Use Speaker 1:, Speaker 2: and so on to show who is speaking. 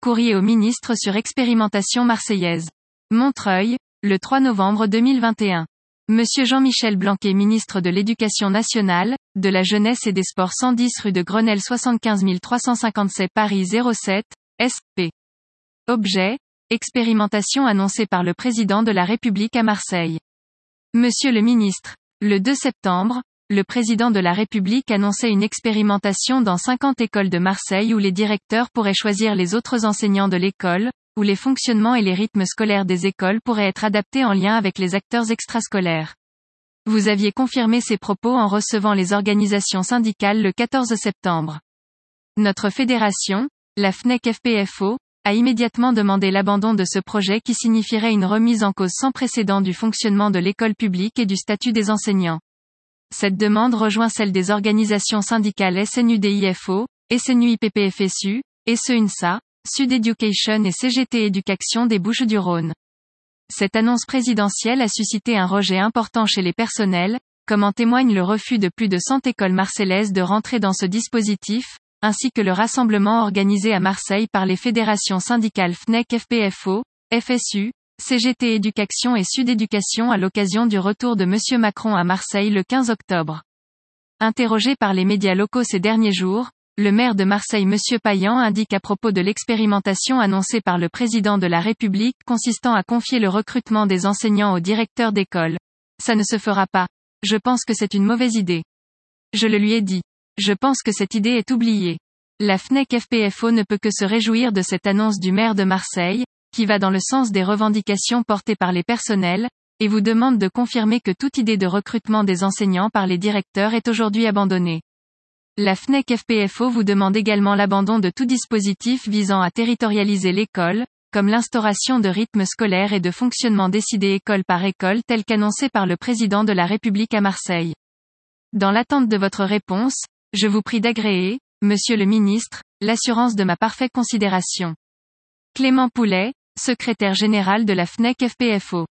Speaker 1: Courrier au ministre sur expérimentation marseillaise. Montreuil, le 3 novembre 2021. Monsieur Jean-Michel Blanquer, ministre de l'Éducation nationale, de la Jeunesse et des Sports, 110 rue de Grenelle 75 357 Paris 07, SP. Objet, expérimentation annoncée par le président de la République à Marseille. Monsieur le ministre, le 2 septembre, le président de la République annonçait une expérimentation dans 50 écoles de Marseille où les directeurs pourraient choisir les autres enseignants de l'école, où les fonctionnements et les rythmes scolaires des écoles pourraient être adaptés en lien avec les acteurs extrascolaires. Vous aviez confirmé ces propos en recevant les organisations syndicales le 14 septembre. Notre fédération, la FNEC-FPFO, a immédiatement demandé l'abandon de ce projet qui signifierait une remise en cause sans précédent du fonctionnement de l'école publique et du statut des enseignants. Cette demande rejoint celle des organisations syndicales SNUDIFO, SNUIPPFSU, SEUNSA, Sud Education et CGT Éducation des Bouches-du-Rhône. Cette annonce présidentielle a suscité un rejet important chez les personnels, comme en témoigne le refus de plus de 100 écoles marseillaises de rentrer dans ce dispositif, ainsi que le rassemblement organisé à Marseille par les fédérations syndicales FNEC-FPFO, FSU, CGT Éducation et Sud Éducation à l'occasion du retour de Monsieur Macron à Marseille le 15 octobre. Interrogé par les médias locaux ces derniers jours, le maire de Marseille Monsieur Payan indique à propos de l'expérimentation annoncée par le président de la République consistant à confier le recrutement des enseignants aux directeurs d'école. Ça ne se fera pas. Je pense que c'est une mauvaise idée. Je le lui ai dit. Je pense que cette idée est oubliée. La FNEC-FPFO ne peut que se réjouir de cette annonce du maire de Marseille, qui va dans le sens des revendications portées par les personnels, et vous demande de confirmer que toute idée de recrutement des enseignants par les directeurs est aujourd'hui abandonnée. La FNEC-FPFO vous demande également l'abandon de tout dispositif visant à territorialiser l'école, comme l'instauration de rythmes scolaires et de fonctionnement décidé école par école tel qu'annoncé par le président de la République à Marseille. Dans l'attente de votre réponse, je vous prie d'agréer, Monsieur le ministre, l'assurance de ma parfaite considération. Clément Poulet, secrétaire général de la FNEC-FPFO.